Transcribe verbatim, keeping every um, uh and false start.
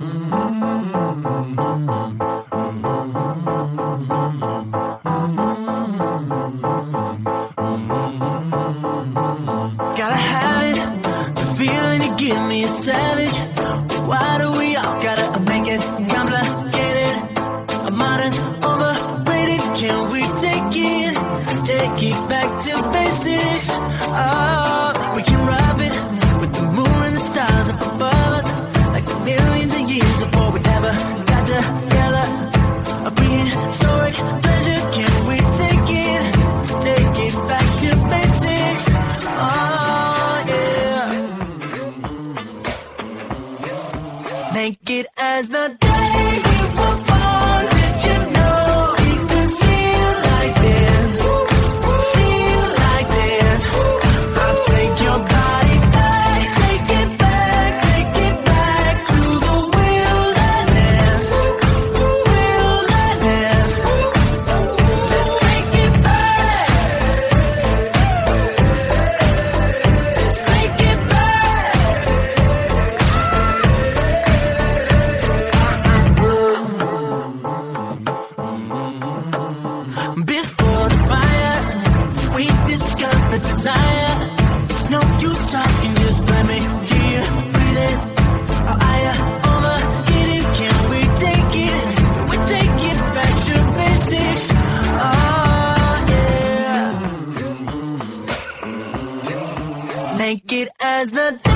Gotta have it, the feeling you give me is savage. Why do we all gotta make it complicated? Modern's overrated, can we take it, take it back to basics? Oh, we can rob it with the moon and the stars up above us, like millions of years before we ever got together. A prehistoric pleasure, can we take it, take it back to basics? Oh yeah. Naked as the day we were born, did you know we could feel like this, feel like this? I'll take your body back, take it back, take it back to the wilderness, wilderness. Let's take it back, let's take it back. Before the fire, we discovered desire. It's no use talking, just let me hear you breathe it. Oh, I overheated, can we take it? Can we take it back to basics? Oh yeah. Naked as the